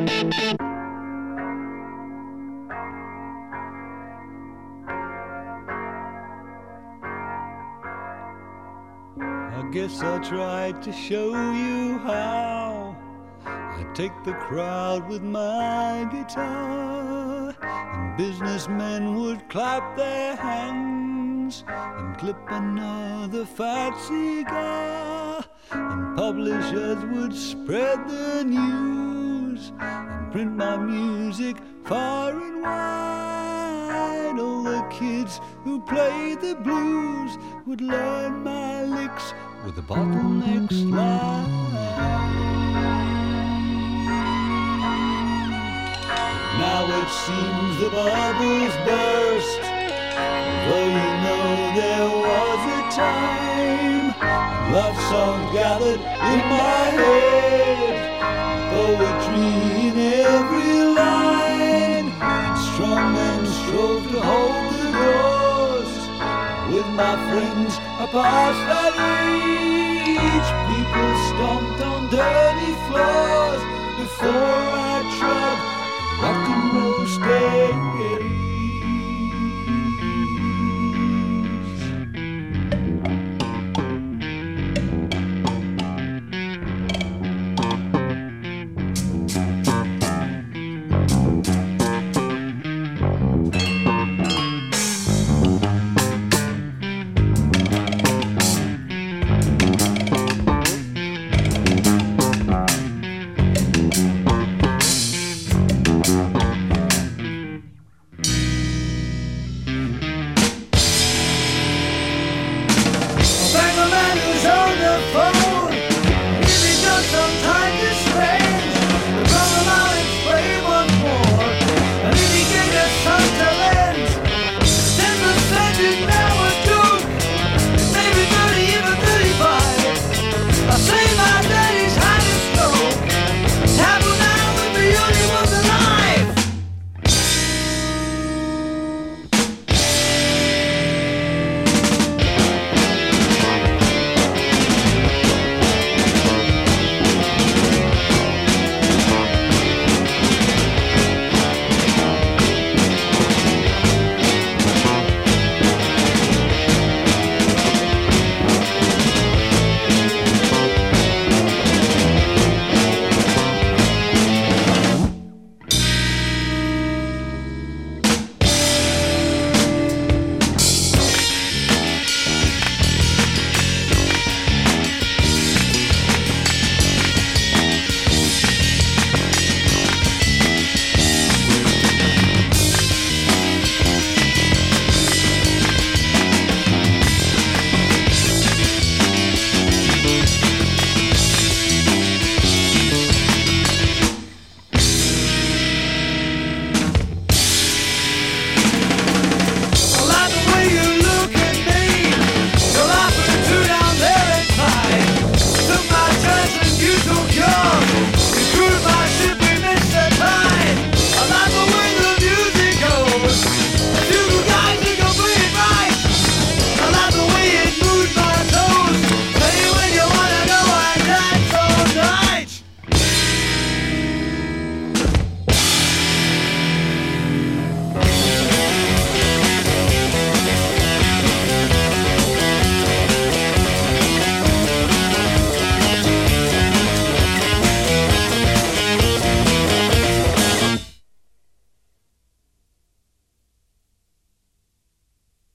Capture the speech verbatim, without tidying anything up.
I guess I tried to show you how I take the crowd with my guitar, and businessmen would clap their hands and clip another fat cigar, and publishers would spread the news and print my music far and wide. All the kids who played the blues would learn my licks with the bottleneck slide. Now it seems the bubbles burst, though you know there was a time love songs gathered in my head, poetry in every line, and strong men strove to hold the doors. With my friends I passed at each, people stomped on dirty floors.